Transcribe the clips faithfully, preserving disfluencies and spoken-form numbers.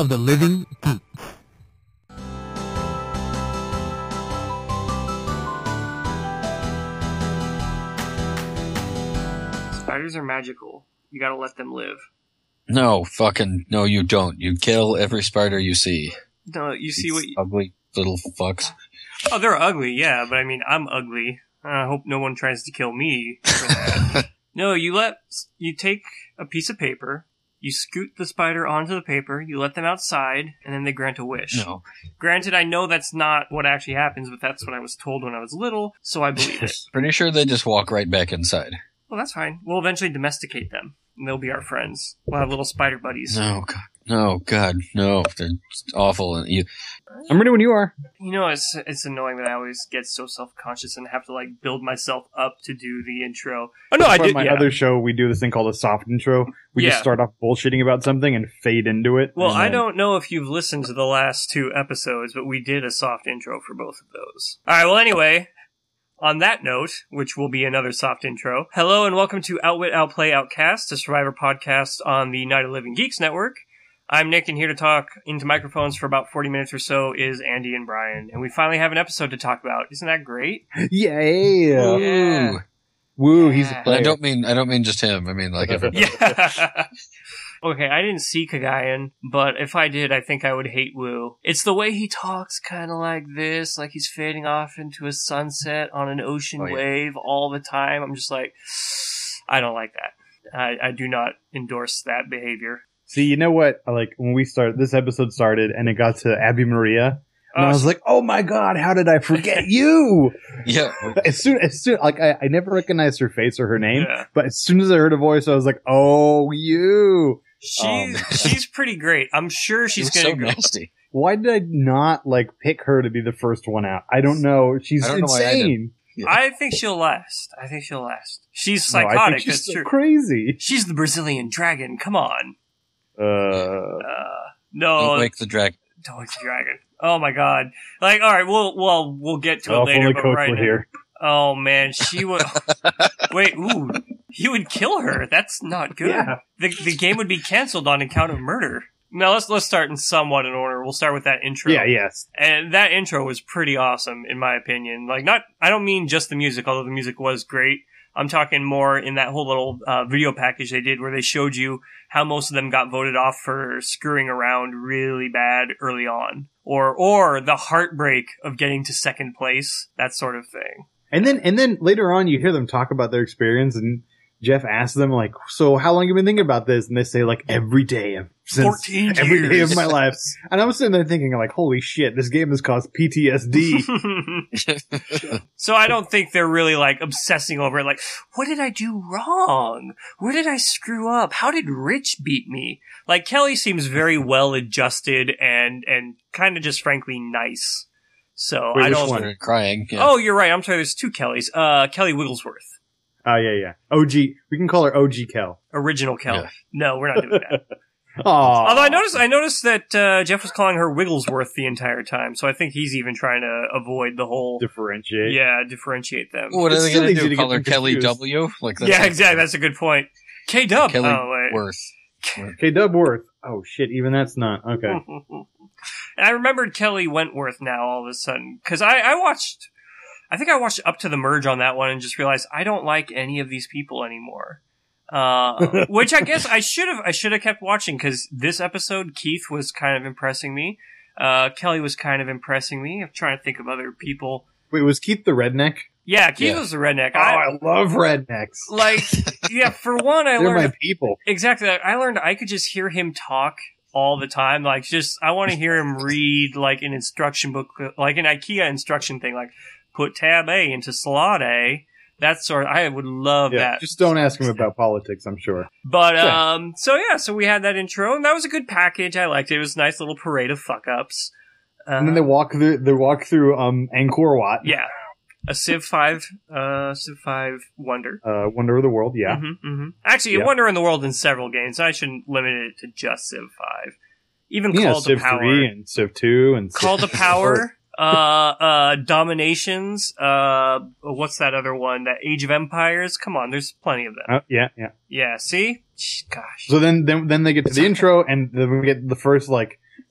of the living geek. Spiders are magical. You gotta let them live. No, fucking, no you don't. You kill every spider you see. No, you see These what... You... ugly little fucks. Oh, they're ugly, yeah, but I mean, I'm ugly. I hope no one tries to kill me for that. No, you let... You take a piece of paper, you scoot the spider onto the paper, you let them outside, and then they grant a wish. No. Granted, I know that's not what actually happens, but that's what I was told when I was little, so I believe it. Pretty sure they just walk right back inside. Well, that's fine. We'll eventually domesticate them, and they'll be our friends. We'll have little spider buddies. No, God. No, God, no. They're awful. And you... I'm ready when you are. You know, it's it's annoying that I always get so self-conscious and have to, like, build myself up to do the intro. Oh, no, I That's why did, my yeah. other show, we do this thing called a soft intro. We Yeah. just start off bullshitting about something and fade into it. Well, and I then- don't know if you've listened to the last two episodes, but we did a soft intro for both of those. Alright, well, anyway... On that note, which will be another soft intro, hello and welcome to Outwit, Outplay, Outcast, a Survivor podcast on the Night of Living Geeks Network. I'm Nick, and here to talk into microphones for about forty minutes or so is Andy and Brian, and we finally have an episode to talk about. Isn't that great? Yeah. Yeah. Woo, he's Yeah. a player. I don't mean I don't mean just him. I mean like everybody. Yeah. Okay, I didn't see Kagayan, but if I did, I think I would hate Wu. It's the way he talks kind of like this, like he's fading off into a sunset on an ocean Oh, yeah. wave all the time. I'm just like, I don't like that. I, I do not endorse that behavior. See, you know what? Like, when we started, this episode started and it got to Abby Maria. And I Oh, was like, oh my God, how did I forget you? Yeah. As soon, as soon, like, I, I never recognized her face or her name, Yeah. but as soon as I heard her voice, I was like, oh, you. She's, Um, she's pretty great. I'm sure she's She's going so to go. nasty. Why did I not, like, pick her to be the first one out? I don't know. She's I don't know why I insane. I think she'll last. I think she'll last. She's No, I psychotic. think she's That's so true. crazy. She's the Brazilian dragon. Come on. Uh, Uh, no. Don't wake the dragon. Don't wake the dragon. Oh my god. Like, alright, we'll, well, we'll get to it well, if later, only but Coach right were now. here. Oh man, she would, wait, ooh, he would kill her. That's not good. Yeah. The, the game would be canceled on account of murder. Now let's, let's start in somewhat in order. We'll start with that intro. Yeah, yes. And that intro was pretty awesome, in my opinion. Like, not, I don't mean just the music, although the music was great. I'm talking more in that whole little uh, video package they did where they showed you how most of them got voted off for screwing around really bad early on. Or, or the heartbreak of getting to second place, that sort of thing. And then, and then later on, you hear them talk about their experience, and Jeff asks them, like, so how long have you been thinking about this? And they say, like, every day of, since fourteen every day years. of my life. And I was sitting there thinking, like, holy shit, this game has caused P T S D. So I don't think they're really like obsessing over it. Like, what did I do wrong? Where did I screw up? How did Rich beat me? Like, Kelly seems very well adjusted and, and kind of just frankly nice. So Wait, I which don't. one? Started crying. Yeah. Oh, you're right. I'm sorry. There's two Kellys. Uh, Kelly Wigglesworth. Oh, yeah, yeah. O G. We can call her O G Kel. Original Kelly. Yeah. No, we're not doing that. Aww. Although I noticed, I noticed that uh, Jeff was calling her Wigglesworth the entire time, so I think he's even trying to avoid the whole, Differentiate. yeah, differentiate them. What are It's they still going easy to to do? get Call her them Kelly confused. W? Like Yeah, exactly. That's a good point. K Dub. Kelly Oh wait. Worth. Okay, Dubworth. Oh, shit, even that's not. Okay. And I remembered Kelly Wentworth now all of a sudden because I, I watched, I think I watched up to the merge on that one and just realized I don't like any of these people anymore. Uh, which I guess I should have, I should have kept watching because this episode Keith was kind of impressing me. Uh, Kelly was kind of impressing me. I'm trying to think of other people. Wait, was Keith the redneck? Yeah, Keith Yeah. was the redneck. Oh, I, I love rednecks. like, yeah, for one, I They're learned my people. exactly. I learned I could just hear him talk all the time. Like, just I want to hear him read like an instruction book, like an IKEA instruction thing, like put tab A into slot A. That sort of, I would love Yeah, that. just don't ask him about politics, I'm sure. But Yeah. um, so yeah, so we had that intro, and that was a good package. I liked it. It was a nice little parade of fuck ups. Uh, And then they walk through, they walk through, um, Angkor Wat. yeah, a Civ five, uh, Civ five Wonder. Uh, Wonder of the World, yeah. Mm-hmm, mm-hmm. Actually, Yeah. a Wonder in the World in several games. I shouldn't limit it to just Civ five. Even Yeah, Call to Civ Power. three and Civ two and Civ Call to Power. Uh, uh, Dominations. Uh, what's that other one? That Age of Empires. Come on, there's plenty of them. Uh, yeah, yeah. Yeah, see? Gosh. So then, then, then they get to the intro, and then we get the first like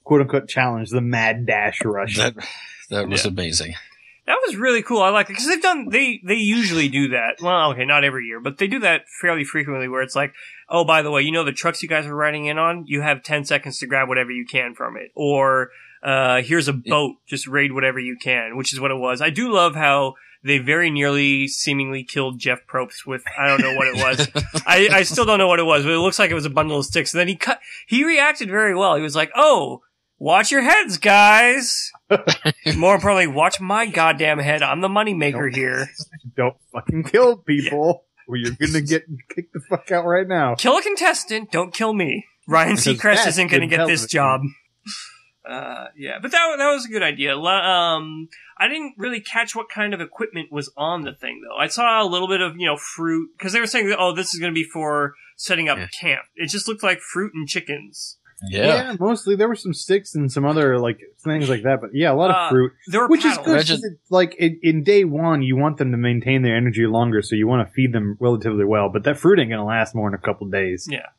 quote unquote challenge, the Mad Dash Rush. That that was Yeah. amazing. That was really cool. I like it because they've done they they usually do that. Well, okay, not every year, but they do that fairly frequently. Where it's like, oh, by the way, you know the trucks you guys are riding in on, you have ten seconds to grab whatever you can from it, or uh, here's a boat, just raid whatever you can, which is what it was. I do love how they very nearly seemingly killed Jeff Probst with I don't know what it was. I, I still don't know what it was, but it looks like it was a bundle of sticks. And then he cut. He reacted very well. He was like, oh. Watch your heads, guys. More importantly, watch my goddamn head. I'm the moneymaker here. Don't fucking kill people, or you're gonna get kicked the fuck out right now. Kill a contestant. Don't kill me. Ryan Because Seacrest that's isn't going to good get this television. job. Uh, yeah, but that that was a good idea. Lo- Um, I didn't really catch what kind of equipment was on the thing, though. I saw a little bit of, you know, fruit, because they were saying, oh, this is going to be for setting up Yeah. camp. It just looked like fruit and chickens. Yeah. Mostly there were some sticks and some other like things like that, but yeah, a lot of Uh, fruit, There were which is paddles. good. Imagine- 'Cause it's like in, in day one, you want them to maintain their energy longer, so you want to feed them relatively well. But that fruit ain't gonna last more than a couple days. Yeah.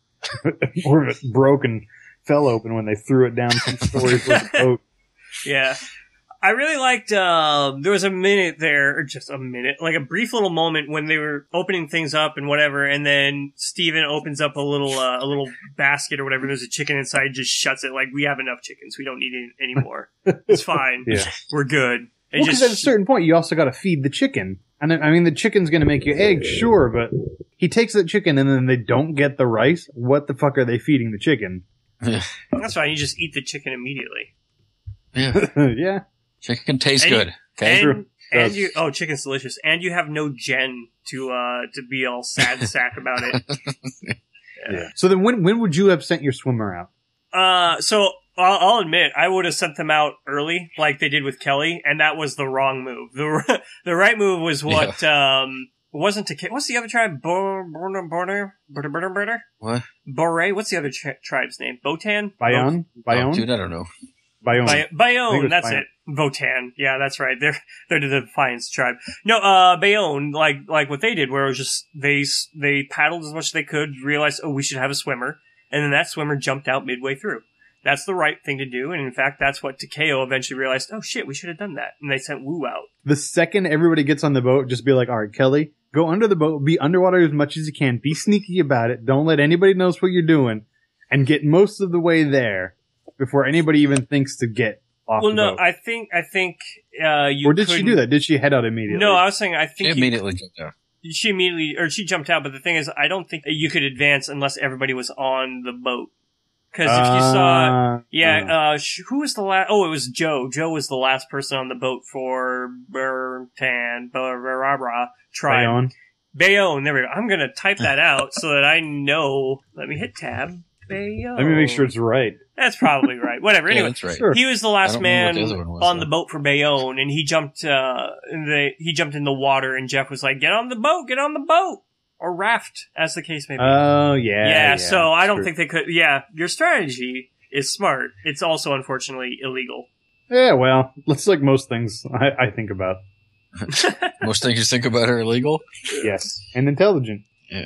Or if it broke and fell open when they threw it down some stories with the boat. Yeah. I really liked, um, there was a minute there, or just a minute, like a brief little moment when they were opening things up and whatever, and then Steven opens up a little, uh, a little basket or whatever, there's a chicken inside, just shuts it, like, we have enough chickens, we don't need it anymore. It's fine. Yeah. We're good. It Well, because at a certain point, you also got to feed the chicken. And I mean, the chicken's going to make you eggs, sure, but he takes that chicken and then they don't get the rice. What the fuck are they feeding the chicken? That's fine, you just eat the chicken immediately. Yeah. Yeah. Chicken tastes And you- good. Okay. And, and Does. you, oh, chicken's delicious. And you have no Jen to, uh, to be all sad sack about it. Yeah. So then when, when would you have sent your swimmer out? Uh, so I'll, I'll admit, I would have sent them out early, like they did with Kelly, and that was the wrong move. The the right move was what um wasn't to ki- what's the other tribe? Border Border Border Border Border Border What? Bore. What's the other tri- tribe's name? Botan. Bayonne? Oh, Bayonne? dude, I don't know. Bayonne. Bay- think it Bayonne, was that's Bayonne. it. Votan. Yeah, that's right. They're they're the Defiance tribe. No, uh, Bayonne, like like what they did, where it was just they s- they paddled as much as they could, realized, oh, we should have a swimmer, and then that swimmer jumped out midway through. That's the right thing to do, and in fact, that's what Takeo eventually realized. Oh shit, we should have done that, and they sent Wu out. The second everybody gets on the boat, just be like, all right, Kelly, go under the boat, be underwater as much as you can, be sneaky about it, don't let anybody knows what you're doing, and get most of the way there before anybody even thinks to get off Well, the no, boat. I think I think uh, you Or did she couldn't- do that? Did she head out immediately? No, I was saying I She think you, immediately jumped out. she immediately or she jumped out, but the thing is, I don't think you could advance unless everybody was on the boat. Because if you saw. Uh, Yeah, uh, sh- who was the last? Oh, it was Joe. Joe was the last person on the boat for Bertan, Barabra tribe. Bayonne. Bayonne, there we go. I'm gonna type that out so that I know. Let me hit tab. Bayonne. Let me make sure it's right. That's probably right. Whatever. Yeah, Anyway, that's right. Sure. he was the I last don't remember what man the other one was, on though. the boat for Bayonne, and he jumped. Uh, in the he jumped in the water, and Jeff was like, "Get on the boat! Get on the boat!" Or raft, as the case may be. Oh, yeah. yeah, so I don't true. think they could. Yeah, your strategy is smart. It's also unfortunately illegal. Yeah, well, it's like most things I, I think about. Most things you think about are illegal. Yes. And intelligent.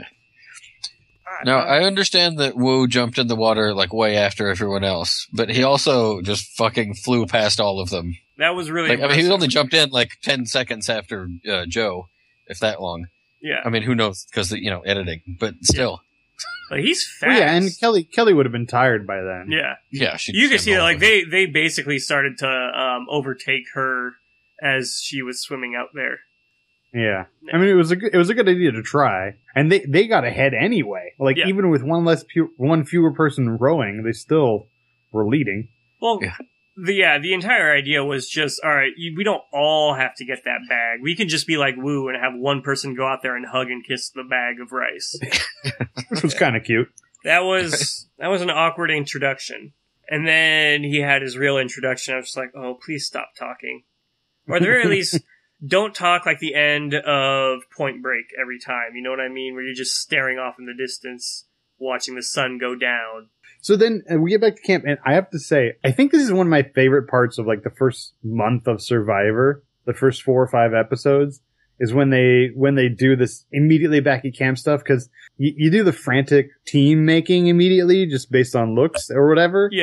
Now, I understand that Wu jumped in the water like way after everyone else, but he also just fucking flew past all of them. That was really. Like, I mean, he impressive. only jumped in like ten seconds after uh, Joe, if that long. Yeah, I mean, who knows? Because, you know, editing, but still. but he's fast. Well, yeah, and Kelly Kelly would have been tired by then. Yeah, Yeah, she you can came see that. over. Like they, they basically started to um, overtake her as she was swimming out there. Yeah. I mean, it was a good, it was a good idea to try, and they they got ahead anyway. Like Yeah. even with one less pu- one fewer person rowing, they still were leading. Well, Yeah. the yeah, the entire idea was just all right. You, we don't all have to get that bag. We can just be like Wu and have one person go out there and hug and kiss the bag of rice. Which was kind of cute. That was that was an awkward introduction, and then he had his real introduction. I was just like, oh, please stop talking, or at the very least, don't talk like the end of Point Break every time. You know what I mean? Where you're just staring off in the distance, watching the sun go down. So then uh, we get back to camp, and I have to say, I think this is one of my favorite parts of like the first month of Survivor, the first four or five episodes, is when they when they do this immediately back at camp stuff, because you, you do the frantic team making immediately just based on looks or whatever, Yeah,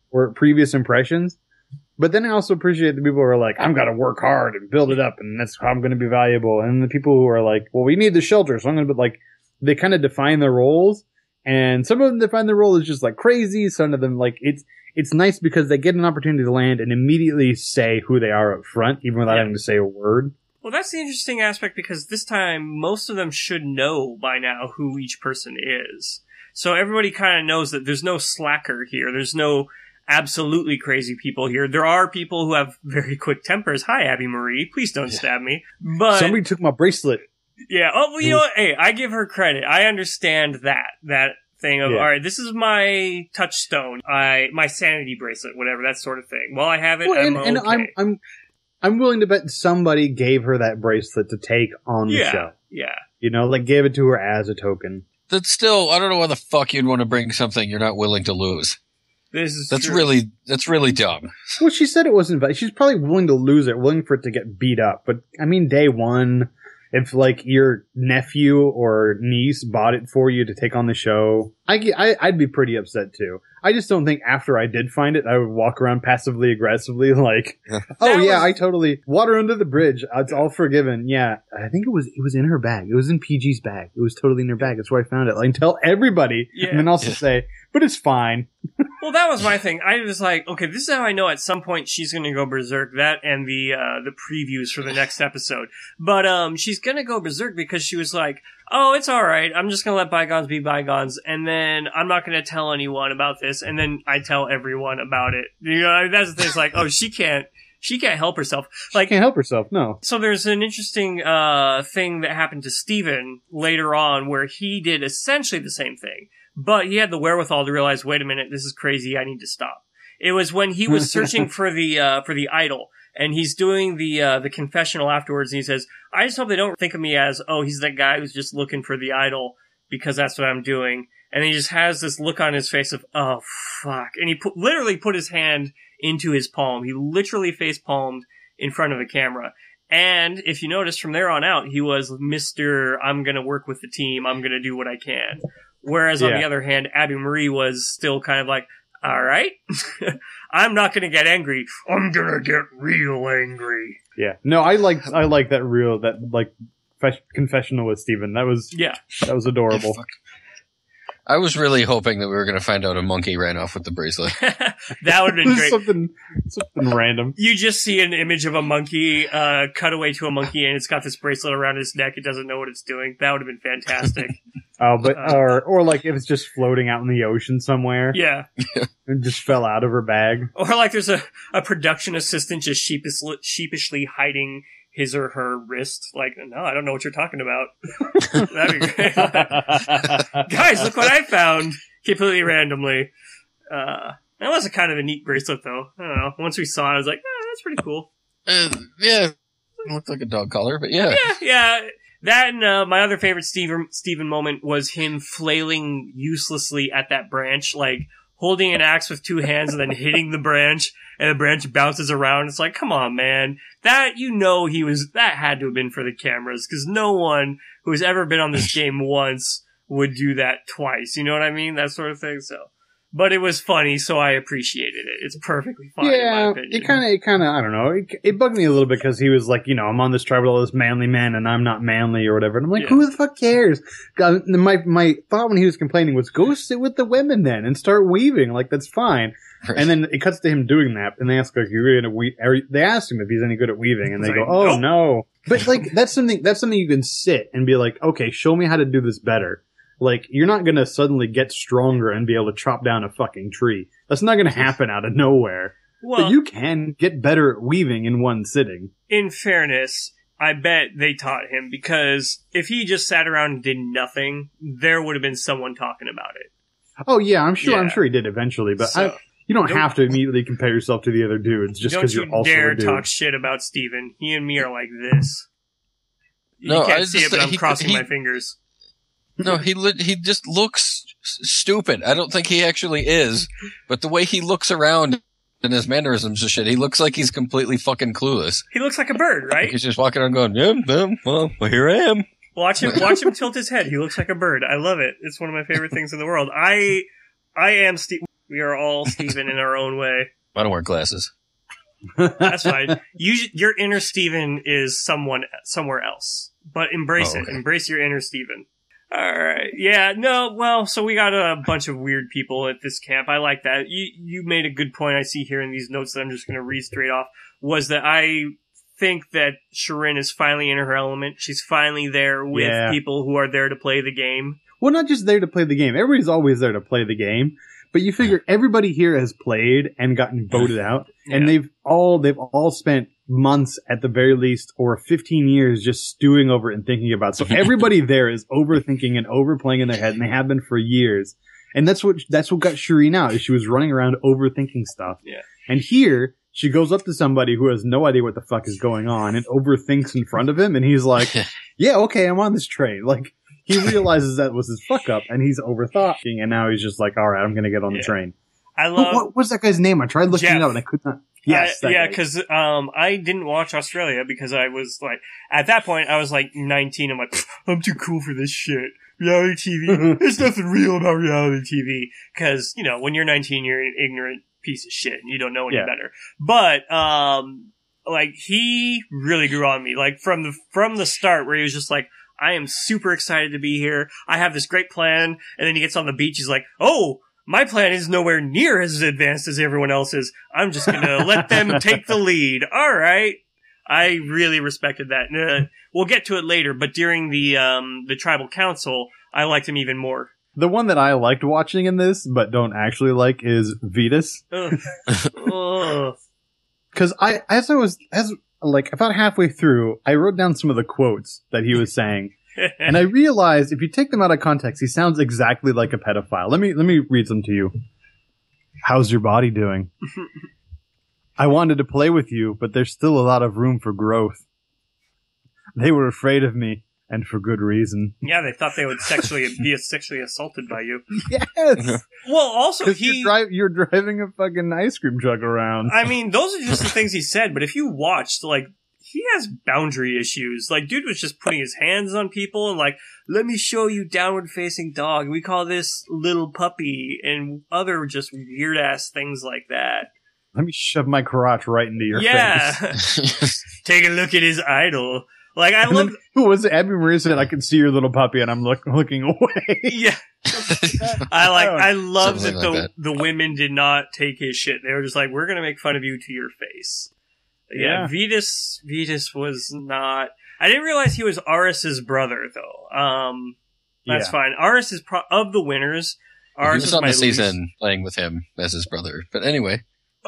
or previous impressions. But then I also appreciate the people who are like, I'm going to work hard and build it up, and that's how I'm going to be valuable. And the people who are like, well, we need the shelter, so I'm going to be like, they kind of define their roles. And some of them define their role as just like crazy. Some of them, like, it's it's nice because they get an opportunity to land and immediately say who they are up front, even without yeah. having to say a word. Well, that's the interesting aspect because this time, most of them should know by now who each person is. So everybody kind of knows that there's no slacker here. There's no absolutely crazy people here. There are people who have very quick tempers. Hi, Abby Marie. Please don't stab me. But somebody took my bracelet. Yeah. Oh, well, you know what? Hey, I give her credit. I understand that. That thing of, yeah. all right, this is my touchstone. I my sanity bracelet, whatever, that sort of thing. While I have it, well, and, I'm and okay. I'm, I'm, I'm willing to bet somebody gave her that bracelet to take on the yeah, show. Yeah. You know, like gave it to her as a token. That's still, I don't know why the fuck you'd want to bring something you're not willing to lose. This is that's true. really that's really dumb. Well, she said it wasn't bad. She's probably willing to lose it, willing for it to get beat up. But I mean, day one, if like your nephew or niece bought it for you to take on the show, I, I I'd be pretty upset too. I just don't think after I did find it, I would walk around passively aggressively like, oh yeah, was- I totally water under the bridge. It's all forgiven. Yeah, I think it was it was in her bag. It was in P G's bag. It was totally in her bag. That's where I found it. Like, tell everybody, yeah. and then also yeah. say, but it's fine. Well, that was my thing. I was like, okay, this is how I know at some point she's going to go berserk. That and the uh, the previews for the next episode. But um, she's going to go berserk because she was like, oh, it's all right. I'm just going to let bygones be bygones, and then I'm not going to tell anyone about this. And then I tell everyone about it. You know, that's the thing. It's like, oh, she can't. She can't help herself. Like, she can't help herself, no. So there's an interesting uh thing that happened to Steven later on where he did essentially the same thing. But he had the wherewithal to realize, wait a minute, this is crazy, I need to stop. It was when he was searching for the uh for the idol, and he's doing the uh the confessional afterwards, and he says, I just hope they don't think of me as, oh, he's that guy who's just looking for the idol because that's what I'm doing. And he just has this look on his face of, oh, fuck. And he put, literally put his hand into his palm. He literally face palmed in front of the camera. And if you notice from there on out, he was Mister I'm going to work with the team. I'm going to do what I can. Whereas yeah. on the other hand, Abby Marie was still kind of like, all right, I'm not going to get angry. I'm going to get real angry. Yeah. No, I like, I like that real, that like fe- confessional with Steven. That was, yeah, that was adorable. Yeah, I was really hoping that we were going to find out a monkey ran off with the bracelet. That would have been great. something, something random. You just see an image of a monkey, uh, cut away to a monkey, and it's got this bracelet around its neck. It doesn't know what it's doing. That would have been fantastic. Oh, but uh, or or like if it's just floating out in the ocean somewhere. Yeah, and just fell out of her bag. Or like there's a, a production assistant just sheepish, sheepishly hiding his or her wrist. Like, no, I don't know what you're talking about. That'd be great. Guys, look what I found completely randomly. Uh, that was a kind of a neat bracelet, though. I don't know. Once we saw it, I was like, oh, that's pretty cool. Uh, yeah, it looked like a dog collar, but yeah, yeah, yeah. That and uh, my other favorite Steven, Steven moment was him flailing uselessly at that branch, like holding an axe with two hands and then hitting the branch, and the branch bounces around. It's like, come on, man. That, you know, he was, that had to have been for the cameras, because no one who has ever been on this game once would do that twice. You know what I mean? That sort of thing. So, but it was funny, so I appreciated it. It's perfectly fine, yeah, in my opinion. it kind of, it kind of, I don't know. It, it bugged me a little bit because he was like, you know, I'm on this tribe with all this manly men, and I'm not manly or whatever. And I'm like, Yeah. who the fuck cares? God, my my thought when he was complaining was, go sit with the women then and start weaving. Like, that's fine. Right. And then it cuts to him doing that, and they ask like, "You're gonna we-? They asked him if he's any good at weaving, and they He's go, like, "Oh nope. no!" But like, that's something that's something you can sit and be like, "Okay, show me how to do this better." Like, you're not gonna suddenly get stronger and be able to chop down a fucking tree. That's not gonna happen out of nowhere. Well, But you can get better at weaving in one sitting. in fairness, I bet they taught him, because if he just sat around and did nothing, there would have been someone talking about it. Oh yeah, I'm sure. I'm Yeah. sure he did eventually, but So, I, you don't don't- have to immediately compare yourself to the other dudes just don't because you you're also dare a dude. talk shit about Steven. He and me are like this. You No, can't I see just- it, but I'm he- crossing he- my fingers. No, he li- he just looks s- stupid. I don't think he actually is, but the way he looks around and his mannerisms and shit, he looks like he's completely fucking clueless. He looks like a bird, Like right? he's just walking around going, yeah, yeah, well, well, here I am. Watch him, watch him tilt his head. He looks like a bird. I love it. It's one of my favorite things in the world. I, I am Steve. We are all Steven in our own way. I don't wear glasses. That's fine. You, your inner Steven is someone somewhere else, but embrace Oh, it. okay. Embrace your inner Steven. All right. Yeah. No. Well. So we got a bunch of weird people at this camp. I like that. You you made a good point. I see here in these notes that I'm just going to read straight off. Was that I think that Shirin is finally in her element. She's finally there with Yeah. people who are there to play the game. Well, not just there to play the game. Everybody's always there to play the game. But you figure everybody here has played and gotten voted out, and Yeah. they've all they've all spent months at the very least, or fifteen years, just stewing over it and thinking about it. So everybody there is overthinking and overplaying in their head, and they have been for years. And that's what that's what got Shireen out. Is she was running around overthinking stuff. Yeah. And here she goes up to somebody who has no idea what the fuck is going on and overthinks in front of him, and he's like, "Yeah, okay, I'm on this train." Like. He realizes that was his fuck up, and he's overthinking, and now he's just like, all right, I'm going to get on the Yeah. train. I Who- love. what was that guy's name? I tried looking Jeff. it up, and I could not. Yes, I- that yeah, guy. because um, I didn't watch Australia because I was like, at that point, I was like nineteen. I'm like, I'm too cool for this shit. Reality T V. There's nothing real about reality T V. Because, you know, when you're nineteen, you're an ignorant piece of shit and you don't know any Yeah. better. But, um, like, he really grew on me. Like, from the, from the start where he was just like, I am super excited to be here. I have this great plan. And then he gets on the beach. He's like, oh, my plan is nowhere near as advanced as everyone else's. I'm just going to let them take the lead. All right. I really respected that. Uh, we'll get to it later, but during the um, the tribal council, I liked him even more. The one that I liked watching in this, but don't actually like, is Vetus. Ugh. Ugh. Because I, as I was, as like about halfway through, I wrote down some of the quotes that he was saying, and I realized if you take them out of context, he sounds exactly like a pedophile. Let me let me read some to you. How's your body doing? I wanted to play with you, but there's still a lot of room for growth. They were afraid of me, and for good reason. Yeah, they thought they would sexually be sexually assaulted by you. Yes, Well, also because he. you're, dri- you're driving a fucking ice cream truck around. I mean, those are just the things he said. But if you watched, like, he has boundary issues. Like, dude was just putting his hands on people and like, let me show you downward facing dog. We call this little puppy, and other just weird ass things like that. Let me shove my crotch right into your Yeah. face. Take a look at his idol. Like, I And love. then, who was it? Abby Maria said, "I can see your little puppy," and I'm look, looking away. Yeah. I like. I love that Something the like that. the women did not take his shit. They were just like, we're gonna make fun of you to your face. Yeah, Yeah. Vetus. Vetus was not. I didn't realize he was Aris's brother though. Um, that's Yeah. fine. Aris is pro- of the winners. He Aris was is on my the season least- playing with him as his brother. But anyway,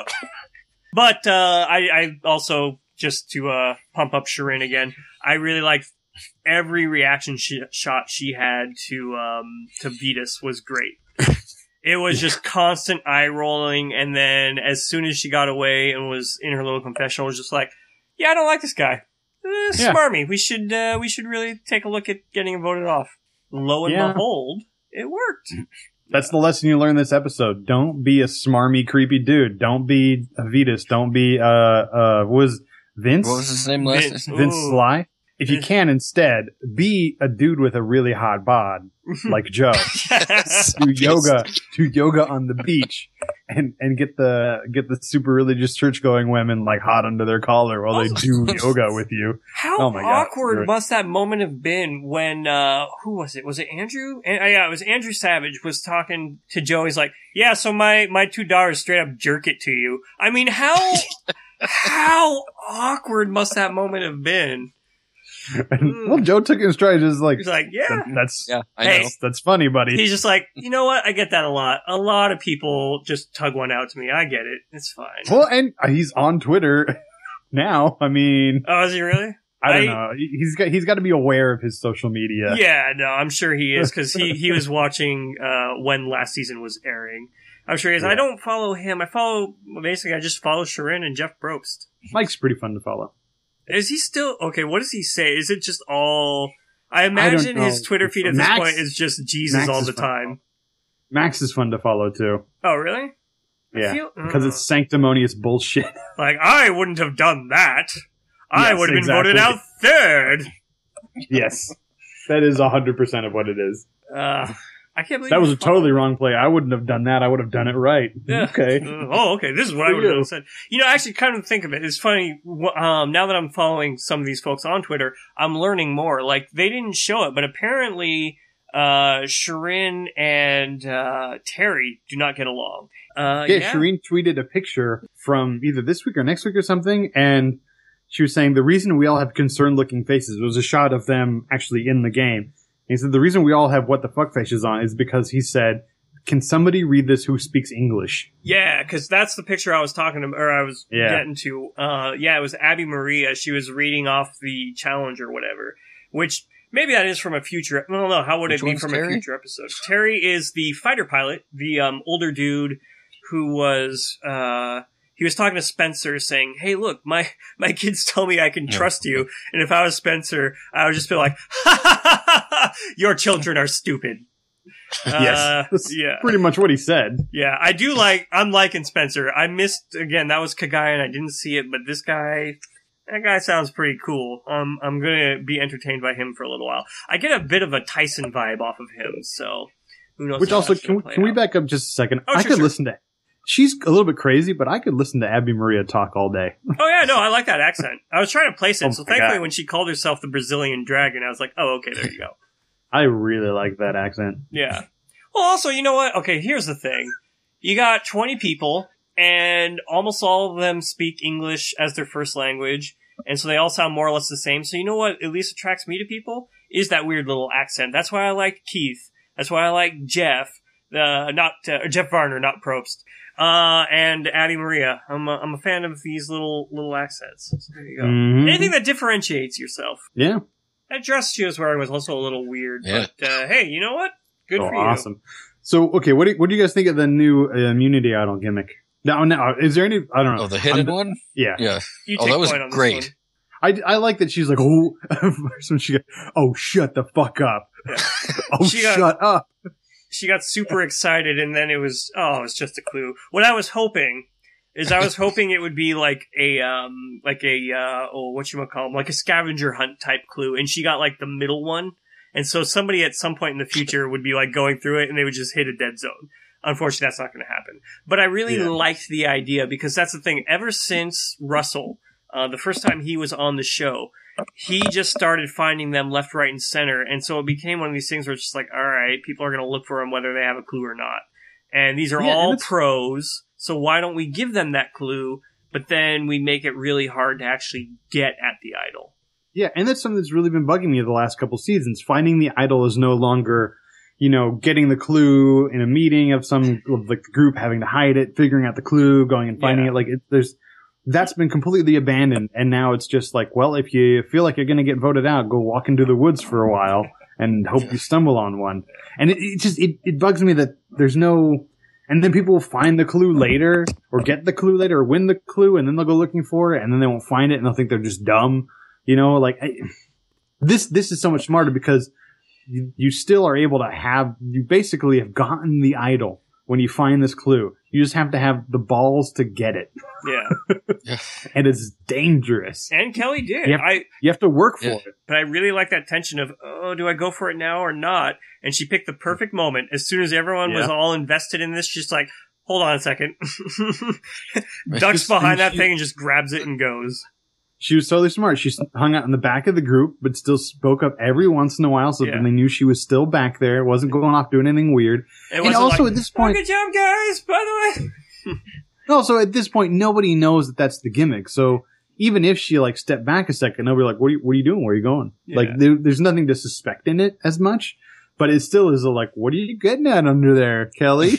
But uh, I, I also just to uh, pump up Shirin again. I really liked every reaction she, shot she had to um, to Vetus was great. It was just constant eye rolling, and then as soon as she got away and was in her little confessional, was just like, "Yeah, I don't like this guy. Uh, Yeah. Smarmy. We should uh, we should really take a look at getting him voted off." Lo and Yeah. behold, it worked. That's the lesson you learn this episode. Don't be a smarmy, creepy dude. Don't be a Vetus. Don't be uh uh was Vince what was his name last? Vince. Vince Ooh. Sly. If you Vince. can instead be a dude with a really hot bod like Joe. do yoga, do yoga on the beach, and and get the get the super religious church going women like hot under their collar while they do yoga with you. How Oh my God. awkward Right. must that moment have been when, uh, who was it? Was it Andrew? And, uh, yeah, it was Andrew Savage was talking to Joe. He's like, yeah, so my, my two daughters straight up jerk it to you. I mean, how, how awkward must that moment have been? And, well, Joe took it in stride, just like He's like, yeah. that, that's Yeah, I Hey. know. that's, that's funny, buddy. He's just like, you know what? I get that a lot. A lot of people just tug one out to me. I get it. It's fine. Well, and he's on Twitter now. I mean, Oh, is he really? I don't I- know. He- He's got he's got to be aware of his social media. Yeah, no, I'm sure he is because he, he was watching uh, when last season was airing. I'm sure he is. I Yeah. don't follow him. I follow basically. I just follow Shirin and Jeff Probst. Mike's pretty fun to follow. Is he still okay? What does he say? Is it just all? I imagine know. his Twitter feed at Max- this point is just Jesus Max all is the fun to time. Max is fun to follow too. Oh, really? I Yeah, feel- because uh, it's sanctimonious bullshit. like I wouldn't have done that. I Yes, would have been exactly. voted out third. Yes, that is a hundred percent of what it is. Uh, I I can't believe That you was a followed totally me. wrong play. I wouldn't have done that. I would have done it right. Yeah. Okay. Uh, oh, okay. This is what I For would have you. said. You know, actually, kind of think of it. It's funny. wh- Um, now that I'm following some of these folks on Twitter, I'm learning more. Like, they didn't show it, but apparently, uh, Shirin and uh, Terry do not get along. Uh, Yeah, yeah. Shireen tweeted a picture from either this week or next week or something, and she was saying the reason we all have concerned looking faces was a shot of them actually in the game. And he said the reason we all have what the fuck faces on is because he said, can somebody read this who speaks English? Yeah, because that's the picture I was talking to, or I was Yeah. getting to. Uh, yeah, it was Abby Maria. She was reading off the challenge or whatever, which maybe that is from a future. I don't know. How would Which it be one's from Terry? a future episode? Terry is the fighter pilot, the um, older dude who was. Uh, he was talking to Spencer, saying, "Hey, look, my my kids tell me I can Yeah. trust you, and if I was Spencer, I would just be like, ha ha ha ha ha, your children are stupid." Uh, yes. That's yeah. pretty much what he said. Yeah, I do like, I'm liking Spencer. I missed, again, that was Kagai and I didn't see it, but this guy, that guy sounds pretty cool. Um, I'm gonna be entertained by him for a little while. I get a bit of a Tyson vibe off of him, so who knows Which how also, that's can gonna we, play can we out. back up just a second? Oh, I sure, could sure. listen to She's a little bit crazy, but I could listen to Abby Maria talk all day. Oh yeah, no, I like that accent. I was trying to place it, Oh so my thankfully God. when she called herself the Brazilian dragon, I was like, oh, okay, there you go. I really like that accent. Yeah. Well, also, you know what? Okay, here's the thing. You got twenty people, and almost all of them speak English as their first language, and so they all sound more or less the same. So you know what at least attracts me to people? Is that weird little accent. That's why I like Keith. That's why I like Jeff. Uh, not, uh, Jeff Varner, not Probst. Uh, and Abby Maria. I'm a, I'm a fan of these little, little accents. So there you go. Mhm. Anything that differentiates yourself. Yeah. That dress she was wearing was also a little weird, Yeah. but, uh, hey, you know what? Good Oh, for you. awesome. So, okay, what do, what do you guys think of the new uh, immunity idol gimmick? Now, now, is there any, I don't know. Oh, the hidden I'm- one? Yeah. Yeah. You Oh, take that was point on this great. one. I, I like that she's like, oh, first when she goes, oh, shut the fuck up. Yeah. oh, She got- shut up. She got super excited, and then it was oh, it's just a clue. What I was hoping is I was hoping it would be like a um like a uh oh what you call them like a scavenger hunt type clue, and she got like the middle one, and so somebody at some point in the future would be like going through it, and they would just hit a dead zone. Unfortunately, that's not going to happen. But I really Yeah. liked the idea because that's the thing. Ever since Russell, uh, the first time he was on the show, he just started finding them left, right, and center. And so it became one of these things where it's just like, all right, people are going to look for them whether they have a clue or not. And these are Yeah, and all it's- pros. So why don't we give them that clue, but then we make it really hard to actually get at the idol? Yeah, and that's something that's really been bugging me the last couple seasons. Finding the idol is no longer, you know, getting the clue in a meeting of some, of like the group having to hide it, figuring out the clue, going and finding Yeah. it. Like, it, there's, that's been completely abandoned. And now it's just like, well, if you feel like you're going to get voted out, go walk into the woods for a while and hope you stumble on one. And it, it just, it, it bugs me that there's no, and then people will find the clue later or get the clue later or win the clue and then they'll go looking for it and then they won't find it and they'll think they're just dumb. You know, like I, this, this is so much smarter because you, you still are able to have, you basically have gotten the idol when you find this clue. You just have to have the balls to get it. Yeah. And it's dangerous. And Kelly did. Yep. I, You have to work for Yeah. it. but I really like that tension of, oh, do I go for it now or not? And she picked the perfect moment. As soon as everyone was Yeah. all invested in this, she's like, hold on a second. Ducks behind that she- thing and just grabs it and goes. She was totally smart. She hung out in the back of the group, but still spoke up every once in a while so Yeah. that they knew she was still back there, wasn't going off doing anything weird. It And wasn't also like, at this oh, point, good job, guys, by the way. also at this point, nobody knows that that's the gimmick. So even if she like stepped back a second, they'll be like, "What are you, what are you doing? Where are you going?" Yeah. Like there, there's nothing to suspect in it as much, but it still is a, like, "What are you getting at under there, Kelly?"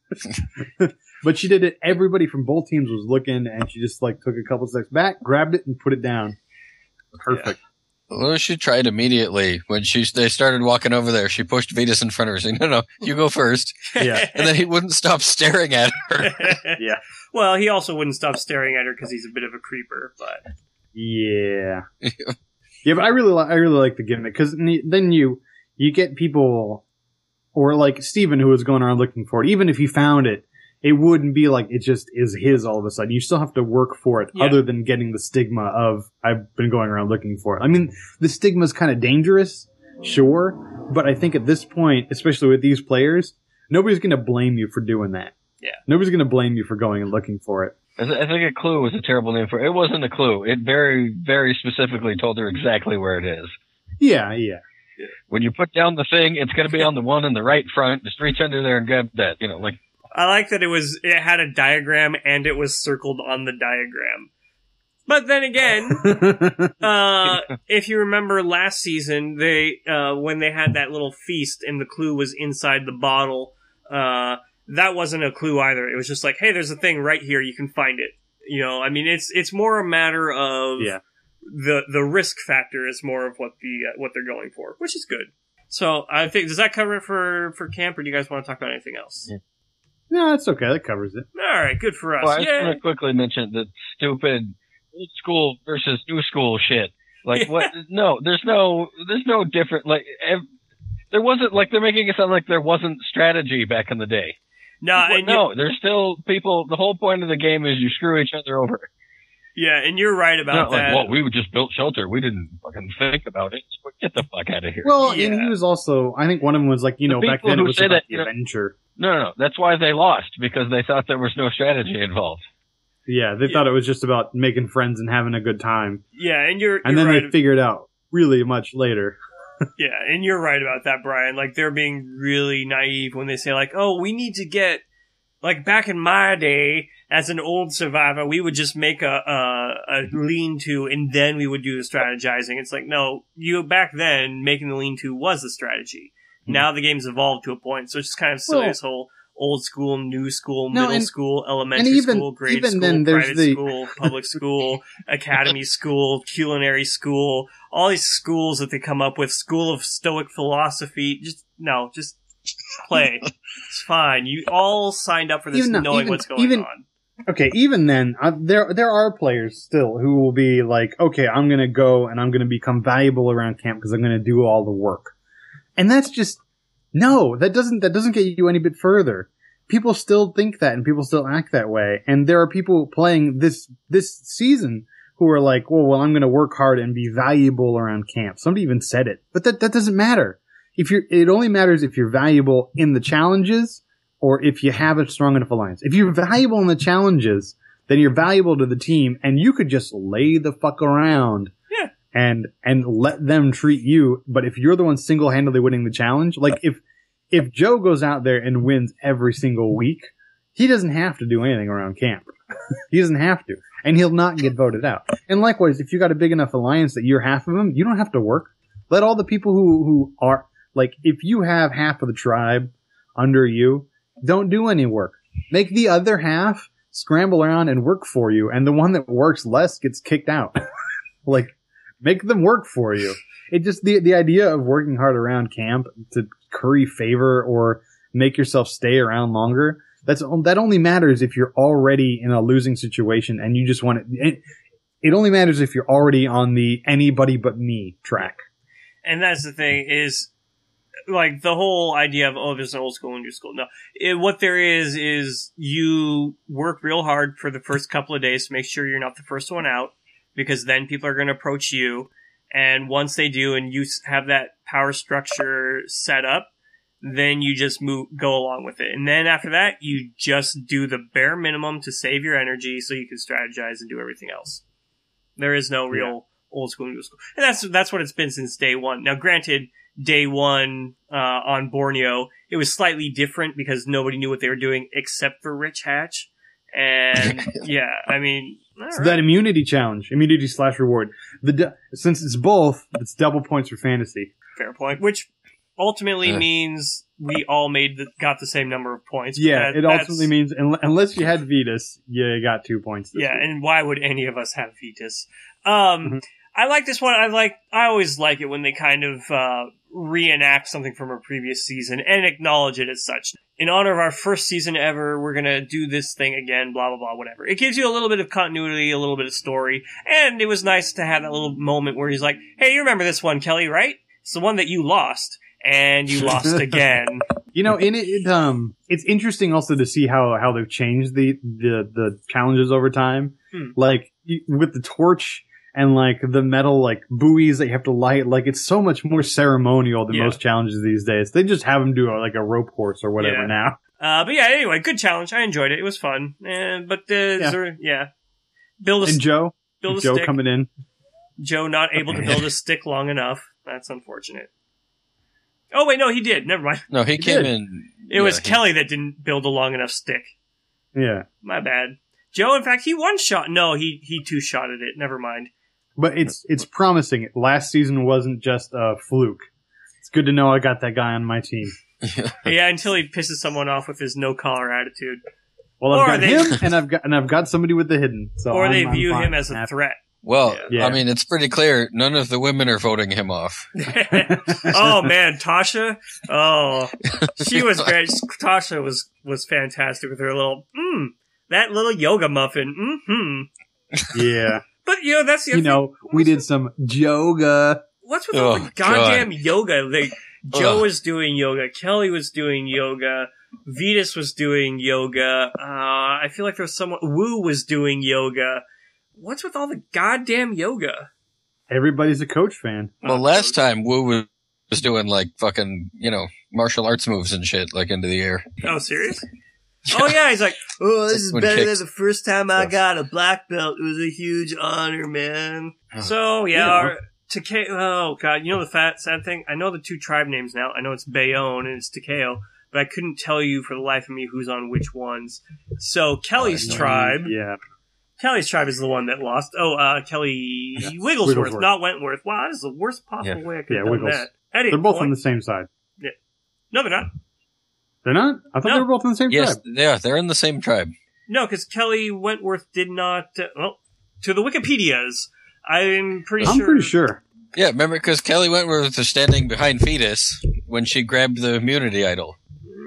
But she did it. Everybody from both teams was looking, and she just like took a couple steps back, grabbed it, and put it down. Perfect. Well, she tried immediately when she they started walking over there. She pushed Vetus in front of her, saying, "No, no, you go first." Yeah. And then he wouldn't stop staring at her. Yeah. Well, he also wouldn't stop staring at her because he's a bit of a creeper, but Yeah. Yeah, but I really, li- I really like the gimmick because then you you get people, or like Steven who was going around looking for it. Even if he found it, it wouldn't be like it just is his all of a sudden. You still have to work for it, Yeah. other than getting the stigma of I've been going around looking for it. I mean, the stigma is kind of dangerous sure. But I think at this point, especially with these players, nobody's going to blame you for doing that. Yeah. Nobody's going to blame you for going and looking for it. I, th- I think a clue was a terrible name for it. It wasn't a clue. It very, very specifically told her exactly where it is. Yeah, yeah. When you put down the thing, it's going to be on the one in the right front. Just reach under there and grab that. You know, like. I like that it was. It had a diagram and it was circled on the diagram. But then again, uh, if you remember last season, they uh, when they had that little feast and the clue was inside the bottle, uh, that wasn't a clue either. It was just like, hey, there's a thing right here. You can find it. You know, I mean, it's it's more a matter of yeah. the the risk factor is more of what the uh, what they're going for, which is good. So I think does that cover it for for camp, or do you guys want to talk about anything else? Yeah. No, it's okay. That covers it. All right, good for us. Well, I just Yay. want to quickly mention the stupid old school versus new school shit. Like, Yeah. what? No, there's no, there's no different. Like, ev- there wasn't. Like, they're making it sound like there wasn't strategy back in the day. No, Well, and no, you, there's still people. The whole point of the game is you screw each other over. yeah, and you're right It's about not that. like, well, we just built shelter. We didn't fucking think about it. Get the fuck out of here. Well, Yeah. and he was also, I think one of them was like, you The know, back people then it who was say about that, the you know- adventure. no, no, no. That's why they lost, because they thought there was no strategy involved. Yeah, they Yeah. thought it was just about making friends and having a good time. Yeah, and you're, And you're then right. they figured out really much later. Yeah, and you're right about that, Brian. Like, they're being really naive when they say, like, oh, we need to get, like, back in my day, as an old survivor, we would just make a, a, a lean-to, and then we would do the strategizing. It's like, no, you, back then, making the lean-to was the strategy. Hmm. Now the game's evolved to a point, so it's just kind of silly, Well- this whole old school, new school, No, middle and- school, elementary and even- school, grade even school, then, there's private the- school, public school, academy school, culinary school, all these schools that they come up with, school of stoic philosophy. Just, no, just play. It's fine. You all signed up for this Even now- knowing even- what's going even- on. Okay, even then, uh, there there are players still who will be like, okay, I'm going to go and I'm going to become valuable around camp because I'm going to do all the work. And that's just, no, that doesn't that doesn't get you any bit further. People still think that and people still act that way. And there are people playing this this season who are like, well, well, I'm going to work hard and be valuable around camp. Somebody even said it. But that, that doesn't matter. If you're, it only matters if you're valuable in the challenges or if you have a strong enough alliance. If you're valuable in the challenges, then you're valuable to the team and you could just lay the fuck around. Yeah. And, and let them treat you. But if you're the one single-handedly winning the challenge, like if, if Joe goes out there and wins every single week, he doesn't have to do anything around camp. He doesn't have to. And he'll not get voted out. And likewise, if you got a big enough alliance that you're half of them, you don't have to work. Let all the people who, who are, like, if you have half of the tribe under you, don't do any work. Make the other half scramble around and work for you, and the one that works less gets kicked out. Like, make them work for you. It just, the, the idea of working hard around camp to curry favor or make yourself stay around longer, that's, that only matters if you're already in a losing situation and you just want it. It, it only matters if you're already on the anybody but me track. And that's the thing is, like, the whole idea of, oh, there's an old school and new school. No. It, what there is, is you work real hard for the first couple of days to make sure you're not the first one out, because then people are going to approach you. And once they do, and you s- have that power structure set up, then you just move, go along with it. And then after that, you just do the bare minimum to save your energy so you can strategize and do everything else. There is no real Yeah. old school, new school. And that's, that's what it's been since day one. Now, granted, day one, uh, on Borneo, it was slightly different because nobody knew what they were doing except for Rich Hatch. And yeah, I mean, all So right. that immunity challenge, immunity slash reward. The du- since it's both, it's double points for fantasy. Fair point. Which ultimately Uh. means we all made the, got the same number of points. but Yeah, that- it that's- ultimately means un- unless you had Vetus, you got two points. This Yeah, week. and why would any of us have Vetus? Um, Mhm. I like this one. I like. I always like it when they kind of uh, reenact something from a previous season and acknowledge it as such. In honor of our first season ever, we're gonna do this thing again. Blah blah blah. Whatever. It gives you a little bit of continuity, a little bit of story, and it was nice to have that little moment where he's like, "Hey, you remember this one, Kelly? Right? It's the one that you lost, and you lost again." You know, in it, it, um, it's interesting also to see how, how they've changed the, the, the challenges over time. Hmm. Like, you- with the torch and like the metal like buoys that you have to light. Like it's so much more ceremonial than Yeah. most challenges these days. They just have them do a, like a rope course or whatever Yeah. now. Uh, but yeah, anyway, good challenge. I enjoyed it. It was fun. Eh, but uh, yeah. There, yeah, build a And Joe, build a Joe stick. coming in. Joe not able to build a stick long enough. That's unfortunate. Oh wait, no, he did. Never mind. No, he, He came did. in. It yeah, was he- Kelly that didn't build a long enough stick. Yeah. My bad. Joe, in fact, he one shot. No, he he two shotted it. Never mind. But it's it's promising. Last season wasn't just a fluke. It's good to know I got that guy on my team. Yeah, until he pisses someone off with his no collar attitude, Well, Or I've got they- him, and I've got and I've got somebody with the hidden. So or I'm- they I'm view fine. him as a Happy. threat. Well, Yeah. I mean, it's pretty clear none of the women are voting him off. Oh man, Tasha. Oh, she was great. Tasha was was fantastic with her little mm, that little yoga muffin. Mm-hmm. Yeah, But you know that's the you other know, thing. we did some yoga. What's with all Oh, the goddamn yoga? Like Joe Ugh. was doing yoga, Kelly was doing yoga, Vetus was doing yoga. Uh, I feel like there was someone. Wu was doing yoga. What's with all the goddamn yoga? Everybody's a Coach fan. Well, Oh, last time Wu was, was doing like fucking, you know, martial arts moves and shit, like into the air. Oh, serious? Oh yeah, he's like, oh, this is When better kicks- than the first time I stuff. got a black belt. It was a huge honor, man. Oh. So yeah, Yeah. our, Takeo. Oh god, you know the fat sad thing? I know the two tribe names now. I know it's Bayonne and it's Takeo, but I couldn't tell you for the life of me who's on which ones. So Kelly's Oh, tribe, Yeah, Kelly's tribe is the one that lost. Oh, uh, Kelly Yeah. Wigglesworth, Wigglesworth. not Wentworth. Wow, that is the worst possible Yeah. way I could Yeah, have done Wiggles. that. Eddie, they're both point. on the same side. No, they're not. They're not. I thought No. they were both on the same Yes, tribe. yeah, they're in the same tribe. No, because Kelly Wentworth did not. Uh, well, to the Wikipedias, I'm pretty I'm sure. pretty sure. Yeah, remember, because Kelly Wentworth was standing behind Fetus when she grabbed the immunity idol.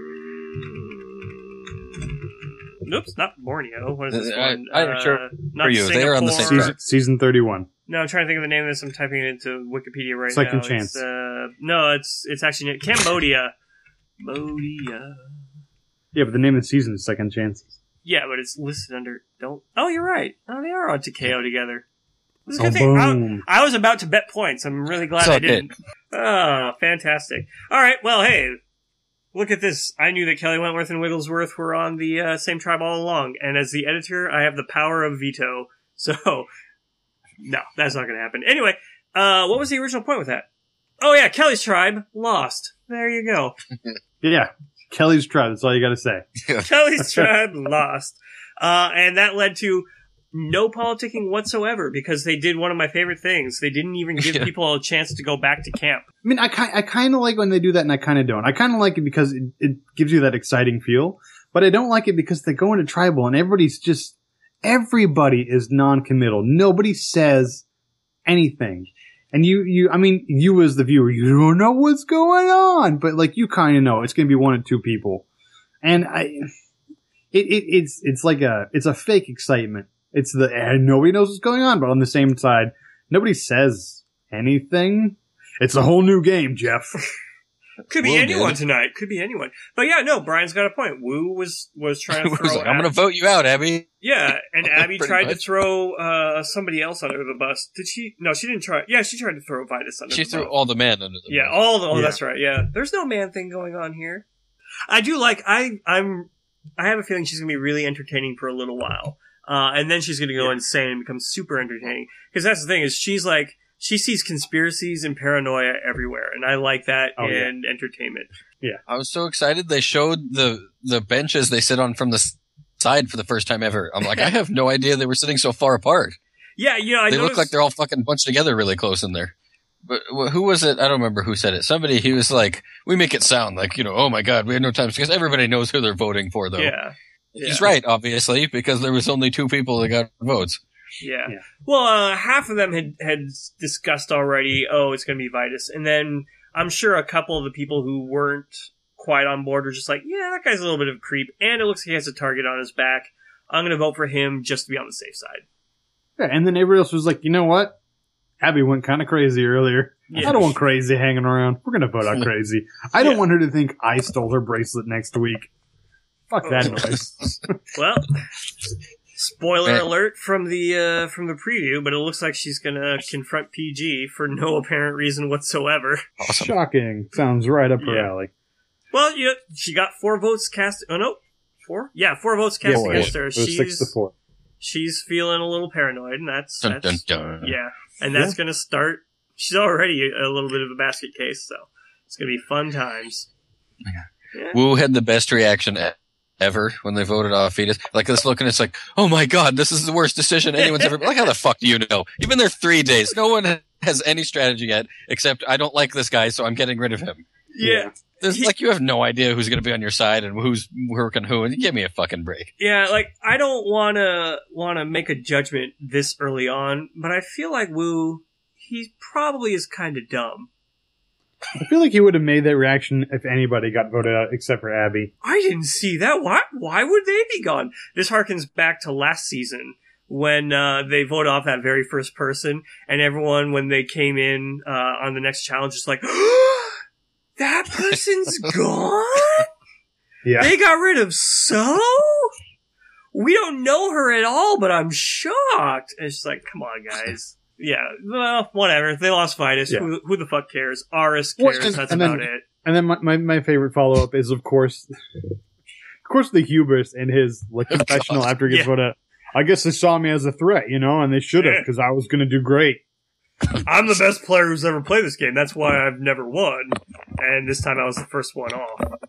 Oops, not Borneo. What is this Uh, I- one? I'm Uh, sure not for you, they are on the same Singapore. tribe. Season, season thirty-one. No, I'm trying to think of the name of this. I'm typing it into Wikipedia right Second now. Chance. It's, uh, no, it's it's actually Cambodia. Cambodia. Yeah, but the name of the season is Second Chances. Yeah, but it's listed under. Don't. Oh, you're right. Oh, they are on Takeo together. This is a Oh, good thing. I, boom. I was about to bet points. I'm really glad I Suck it. didn't. Oh, fantastic. All right. Well, hey, look at this. I knew that Kelly Wentworth and Wigglesworth were on the uh, same tribe all along. And as the editor, I have the power of veto. So, no, that's not going to happen. Anyway, uh, what was the original point with that? Oh, yeah, Kelly's tribe lost. There you go. Yeah, Kelly's tribe. That's all you got to say. Kelly's tribe lost. Uh, and that led to no politicking whatsoever because they did one of my favorite things. They didn't even give Yeah. people a chance to go back to camp. I mean, I ki- I kind of like when they do that, and I kind of don't. I kind of like it because it, it gives you that exciting feel, but I don't like it because they go into tribal and everybody's just everybody is non-committal. Nobody says anything, and you you I mean, you as the viewer, you don't know what's going on, but like you kind of know it's going to be one or two people, and I it, it it's it's like a it's a fake excitement. It's the and nobody knows what's going on, but on the same side, nobody says anything. It's a whole new game, Jeff. Could be Wu anyone did. tonight. Could be anyone. But yeah, no, Brian's got a point. Wu was was trying to It throw. was like, I'm Ab- going to vote you out, Abby. yeah, and Abby Pretty tried to much. throw uh, somebody else under the bus. Did she? No, she didn't try. Yeah, she tried to throw Vitus under She the threw bus. all the men under the Yeah, bus. all the. Oh, Yeah. that's right. Yeah, there's no man thing going on here. I do like. I I'm. I have a feeling she's gonna be really entertaining for a little while, uh, and then she's gonna go Yeah. insane and become super entertaining. Because that's the thing is she's like she sees conspiracies and paranoia everywhere, and I like that Oh, yeah. in entertainment. I was so excited they showed the the benches they sit on from the s- side for the first time ever. I'm like, I have no idea they were sitting so far apart. Yeah, you know, I They noticed, look like they're all fucking bunched together really close in there. But wh- who was it? I don't remember who said it. Somebody, he was like, we make it sound like, you know, oh my God, we had no time because everybody knows who they're voting for, though. Yeah. He's Yeah. right, obviously, because there was only two people that got votes. Yeah. Yeah. Well, uh, half of them had, had discussed already, oh, it's going to be Vitus. And then I'm sure a couple of the people who weren't quite on board were just like, yeah, that guy's a little bit of a creep. And it looks like he has a target on his back. I'm going to vote for him just to be on the safe side. Yeah, and then everybody else was like, you know what? Abby went kind of crazy earlier. Yeah. I don't want crazy hanging around. We're gonna vote out crazy. I don't Yeah. want her to think I stole her bracelet next week. Fuck that Oh. noise. Well, Spoiler Man. alert from the uh, from the preview, but it looks like she's gonna confront P G for no apparent reason whatsoever. Awesome. Shocking. Sounds right up her Yeah. alley. Well, you know, she got four votes cast. Oh no, four? Yeah, four votes cast Yeah, against it her. was She's six to four. she's feeling a little paranoid, and that's Dun, that's dun, dun. yeah, and that's gonna start. She's already a little bit of a basket case, so it's gonna be fun times. Yeah. Wu had the best reaction e- ever when they voted off Fetus. Like this look, and it's like, oh my god, this is the worst decision anyone's ever. Like, how the fuck do you know? You've been there three days. No one has any strategy yet, except I don't like this guy, so I'm getting rid of him. Yeah, There's, He- like, you have no idea who's going to be on your side and who's working who. And give me a fucking break. yeah. Like I don't wanna wanna make a judgment this early on, but I feel like Wu, he probably is kind of dumb. I feel like he would have made that reaction if anybody got voted out except for Abby. I didn't see that. Why? Why would they be gone? This harkens back to last season when uh, they voted off that very first person, and everyone, when they came in uh, on the next challenge, is like, "That person's gone. Yeah. They got rid of So. We don't know her at all, but I'm shocked." And it's like, "Come on, guys." Yeah, well, whatever. They lost Vitus. Yeah. Who, who the fuck cares? Aris Well, cares. and- That's and about then- it. And then my, my, my favorite follow up is of course of course the hubris and his like Oh, confessional God. after he gets Yeah. voted out. I guess they saw me as a threat, you know, and they should have Yeah. because I was going to do great. I'm the best player who's ever played this game. That's why I've never won. And this time I was the first one off.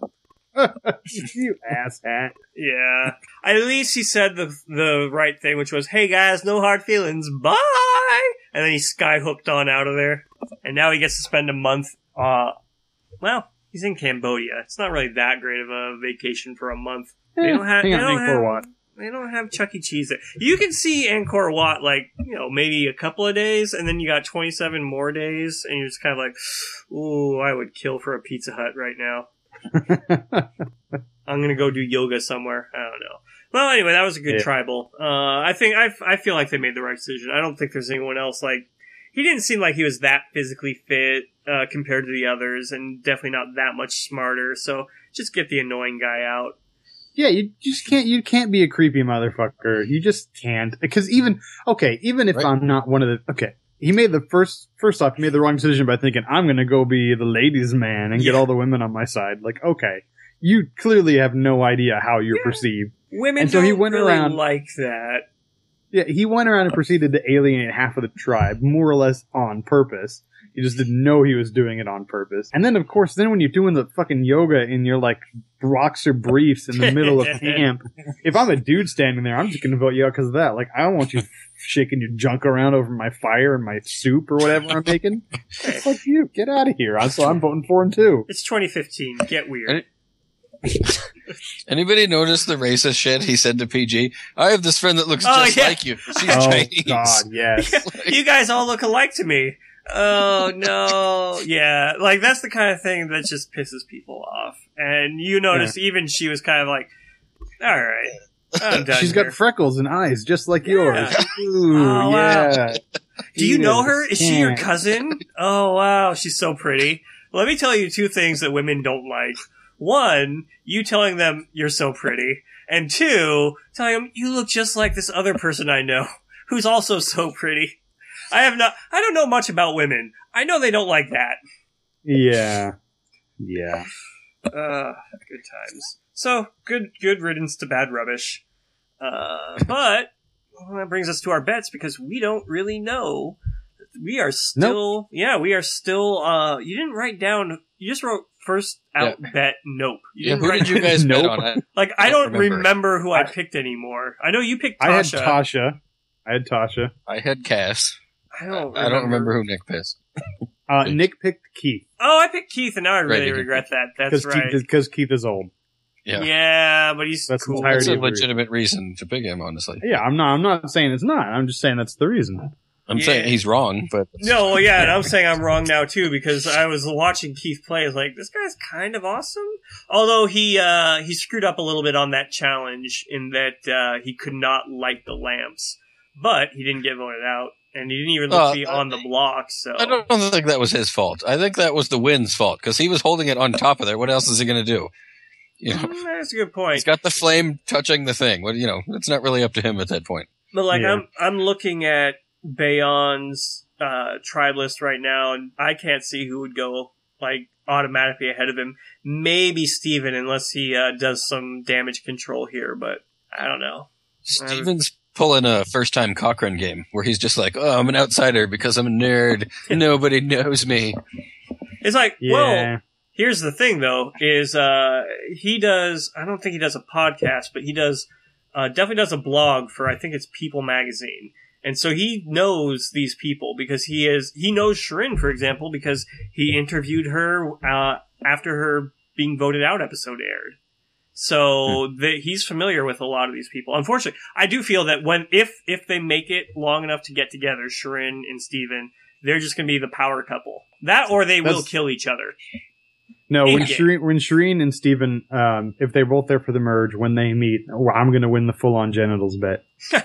You asshat. Yeah. At least he said the the right thing, which was, "Hey guys, no hard feelings. Bye." And then he skyhooked on out of there. And now he gets to spend a month. Uh, well, he's in Cambodia. It's not really that great of a vacation for a month. They don't have. Hang They on, don't Angkor have, Wat. they don't have Chuck E. Cheese there. You can see Angkor Wat like, you know, maybe a couple of days, and then you got twenty-seven more days, and you're just kind of like, ooh, I would kill for a Pizza Hut right now. I'm gonna go do yoga somewhere. I don't know. Well, anyway, that was a good Yeah. tribal. Uh, I think I, I feel like they made the right decision. I don't think there's anyone else like. He didn't seem like he was that physically fit uh, compared to the others, and definitely not that much smarter. So just get the annoying guy out. Yeah, you just can't. You can't be a creepy motherfucker. You just can't. Because even okay, even if Right. I'm not one of the okay, he made the first. First off, he made the wrong decision by thinking I'm going to go be the ladies' man and get Yeah. all the women on my side. Like, okay, you clearly have no idea how you're Yeah. perceived. Women And so don't he went really around- like that. Yeah, he went around and proceeded to alienate half of the tribe, more or less on purpose. He just didn't know he was doing it on purpose. And then, of course, then when you're doing the fucking yoga in your, like, boxer briefs in the middle of camp, if I'm a dude standing there, I'm just going to vote you out because of that. Like, I don't want you shaking your junk around over my fire and my soup or whatever I'm making. Fuck you. Get out of here. So I'm voting for him, too. It's twenty fifteen. Get weird. And Anybody notice the racist shit he said to P G? I have this friend that looks Oh, just yeah. like you. She's Oh, Chinese. God, yes. You guys all look alike to me. Oh no. Yeah, like that's the kind of thing that just pisses people off. And you notice even she was kind of like, all right, I'm done She's here. got freckles and eyes just like Yeah. yours. Ooh, Oh, wow. yeah. Do you know Edith her? Is she your can't. cousin? Oh wow, she's so pretty. Let me tell you two things that women don't like. One, you telling them you're so pretty. And two, telling them you look just like this other person I know who's also so pretty. I have not, I don't know much about women. I know they don't like that. Yeah. Yeah. Uh, good times. So, good, good riddance to bad rubbish. Uh, but, well, that brings us to our bets because we don't really know. We are still, yeah, we are still, uh, you didn't write down, you just wrote first out bet nope. You Yeah, didn't who write, did you guys bet Nope. on? I, like, I don't don't remember. remember. who I I- picked anymore. I know you picked I had Tasha. Tasha. I had Tasha. I had Cass. I don't remember. I don't remember who Nick pissed. Uh, Nick picked Keith Oh, I picked Keith and now I Right, really you did. regret that. That's because right. Keith, 'cause Keith is old. Yeah. Yeah, but he's That's cool. entirely- That's a agree. legitimate reason to pick him, honestly. Yeah, I'm not. I'm not saying it's not. I'm just saying that's the reason. I'm Yeah. saying he's wrong, but No, well, yeah, and I'm saying I'm wrong now too because I was watching Keith play. I was like, this guy's kind of awesome. Although he uh, he screwed up a little bit on that challenge in that uh, he could not light the lamps, but he didn't get voted out, and he didn't even look Uh, to be on the block. So I don't think that was his fault. I think that was the wind's fault because he was holding it on top of there. What else is he going to do? You know, Mm, that's a good point. he's got the flame touching the thing. What you know, it's not really up to him at that point. But like Yeah. I'm I'm looking at Bayon's uh, tribe list right now, and I can't see who would go like automatically ahead of him. Maybe Steven, unless he uh, does some damage control here, but I don't know. Steven's pulling a first-time Cochrane game where he's just like, "Oh, I'm an outsider because I'm a nerd. Nobody knows me." It's like, Yeah. well, here's the thing though, is uh, he does, I don't think he does a podcast, but he does, uh, definitely does a blog for, I think it's People Magazine. And so he knows these people because he is, he knows Shirin, for example, because he interviewed her, uh, after her being voted out episode aired. So the, he's familiar with a lot of these people. Unfortunately, I do feel that when, if, if they make it long enough to get together, Shirin and Steven, they're just going to be the power couple. That or they will That's- kill each other. No, when In-game. Shireen, when Shireen and Steven, um, if they're both there for the merge, when they meet, oh, I'm going to win the full-on genitals bet.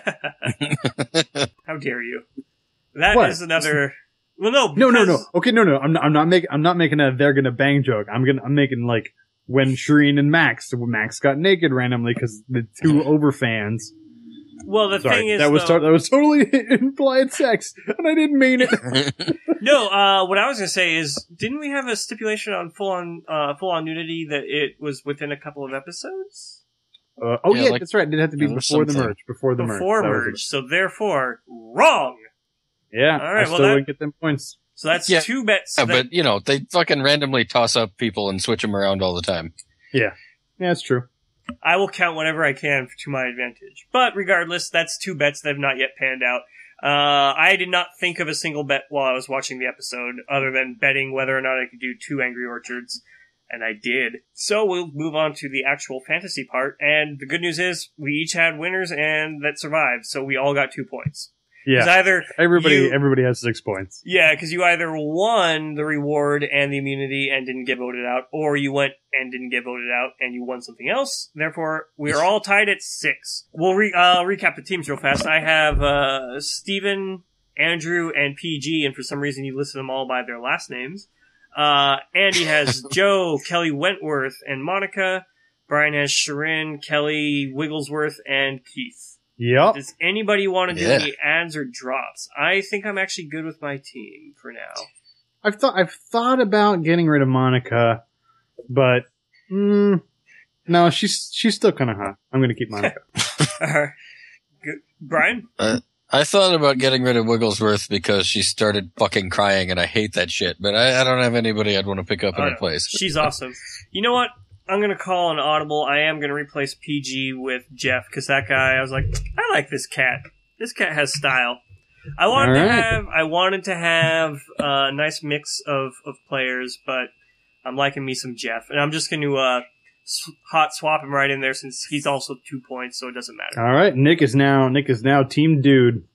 How dare you? That What? is another. Well, no, No, no, no. because- Okay, no, no. I'm not, I'm not making. I'm not making a they're gonna bang joke. I'm gonna. I'm making like when Shireen and Max. When Max got naked randomly because the two over fans. Well, the Sorry, thing is, that was though, to- that was totally implied sex, and I didn't mean it. no. Uh, what I was gonna say is, didn't we have a stipulation on full on uh, full on nudity that it was within a couple of episodes Uh, oh Yeah, yeah, like- that's right. It had to be there was before the something. merge. Before the before merge. That was merge? So therefore, wrong. it. Yeah. All right, I well, still that- wouldn't get them points. So that's Yeah. two bets. Yeah, that- but you know, they fucking randomly toss up people and switch them around all the time. Yeah, that's true. I will count whatever I can to my advantage. But regardless, that's two bets that have not yet panned out. Uh, I did not think of a single bet while I was watching the episode, other than betting whether or not I could do two Angry Orchards, and I did. So we'll move on to the actual fantasy part, and the good news is we each had winners and that survived, so we all got two points. 'Cause Yeah. either Everybody. you- Everybody has six points. Yeah, because you either won the reward and the immunity and didn't get voted out, or you went and didn't get voted out and you won something else. Therefore, we are all tied at six. We'll re- uh, recap the teams real fast. I have uh, Steven, Andrew, and P G, and for some reason you listed them all by their last names. Uh, Andy has Joe, Kelly Wentworth, and Monica. Brian has Shirin, Kelly Wigglesworth, and Keith. Yep. Does anybody want to do Yeah. any adds or drops? I think I'm actually good with my team for now. I've thought. I've thought about getting rid of Monica, but mm, no, she's she's still kind of hot. I'm going to keep Monica. Uh, good. Brian? I thought about getting rid of Wigglesworth because she started fucking crying, and I hate that shit. But I, I don't have anybody I'd want to pick up in Oh, her no. place. She's awesome. You know what? I'm going to call an audible. I am going to replace P G with Jeff because that guy, I was like, I like this cat. This cat has style. I wanted All to right. have, I wanted to have a nice mix of, of players, but I'm liking me some Jeff. And I'm just going to uh, s- hot swap him right in there since he's also two points, so it doesn't matter. All right, Nick is now Nick is now team dude.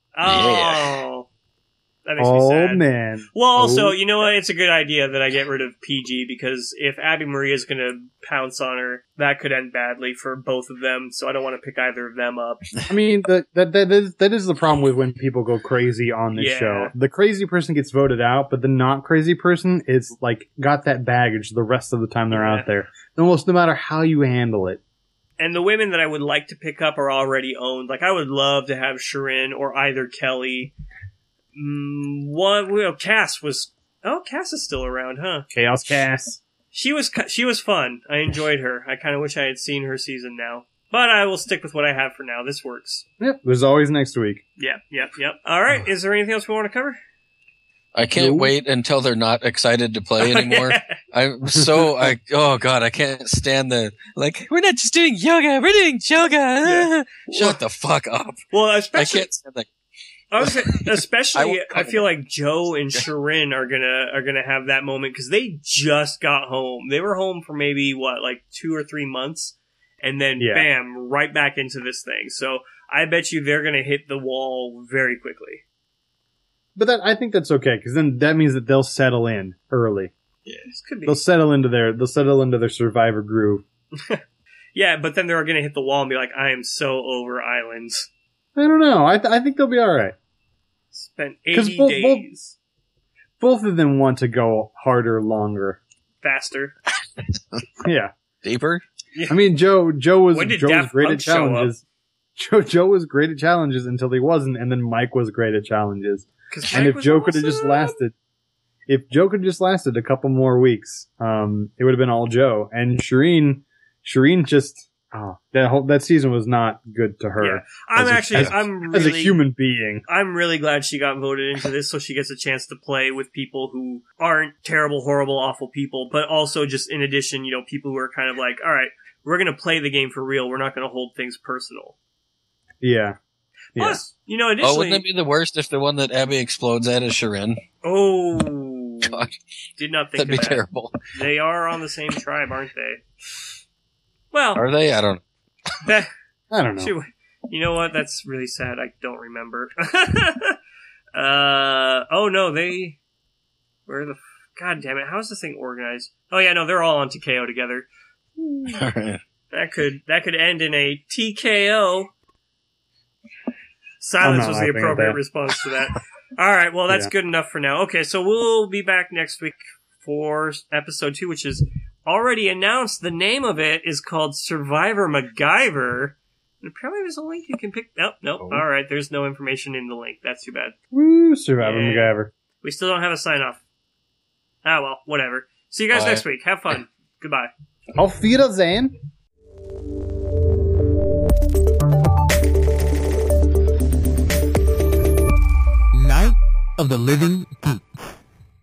Oh, that makes me Oh sad. man. Well, also, Oh. you know what? It's a good idea that I get rid of P G because if Abby Maria is going to pounce on her, that could end badly for both of them. So I don't want to pick either of them up. I mean, that that that is, that is the problem with when people go crazy on this Yeah. show. The crazy person gets voted out, but the not crazy person is like got that baggage the rest of the time they're Yeah. out there. Almost no matter how you handle it. And the women that I would like to pick up are already owned. Like I would love to have Shirin or either Kelly. Mm, one, well, Cass was. Oh, Cass is still around, huh? Chaos Cass. She was cu- she was fun. I enjoyed her. I kind of wish I had seen her season now, but I will stick with what I have for now. This works. Yep. There's always next week. Yep, yep, yep. All right. Is there anything else we want to cover? I can't No. wait until they're not excited to play anymore. I'm so I oh god, I can't stand the like we're not just doing yoga, we're doing yoga. Yeah. Shut the fuck up. Well, I especially can't stand that. I was gonna- I especially won't I, cover feel like Joe and Shirin are gonna are gonna have that moment because they just got home. They were home for maybe what like two or three months, and then Yeah. bam, right back into this thing. So I bet you they're gonna hit the wall very quickly. But that I think that's okay because then that means that they'll settle in early. This could be They'll settle into their they'll settle into their survivor groove. yeah, but then they're gonna hit the wall and be like, I am so over islands. I don't know. I th- I think they'll be all right. Spent 'Cause eighty both- days Both of them want to go harder, longer. faster. Yeah. Deeper? I mean, Joe. Joe was When did Joe was Daft great Punk at show up? challenges. Joe Joe was great at challenges until he wasn't, and then Mike was great at challenges. 'Cause And Mike if was Joe could have almost just up. lasted, if Joe could have just lasted a couple more weeks, um, it would have been all Joe. And Shireen, Shireen just oh, that whole that season was not good to her. Yeah. I'm as a- actually, as a- I'm as really, a human being. I'm really glad she got voted into this, so she gets a chance to play with people who aren't terrible, horrible, awful people, but also just in addition, you know, people who are kind of like, all right, we're going to play the game for real. We're not going to hold things personal. Yeah. Yeah. Plus, you know, Oh, additionally, wouldn't it be the worst if the one that Abby explodes at is Shirin? oh, God, did not think that'd be of that. terrible. They are on the same tribe, aren't they? Well, Are they? I don't. that, I don't know. shoot, you know what? That's really sad. I don't remember. uh, oh no, they. Where the? God damn it! How is this thing organized? Oh yeah, no, they're all on T K O together. All right. That could that could end in a T K O. Silence I'm not was the laughing at appropriate that. response to that. All right, well that's Yeah. good enough for now. Okay, so we'll be back next week for episode two, which is already announced. The name of it is called Survivor MacGyver. And apparently there's a link you can pick. Nope, nope. Oh. All right, there's no information in the link. That's too bad. Woo, Survivor Yeah. MacGyver. We still don't have a sign off. Ah well, whatever. See you guys Bye. next week. Have fun. Goodbye. Auf Wiedersehen. Night of the Living Geek.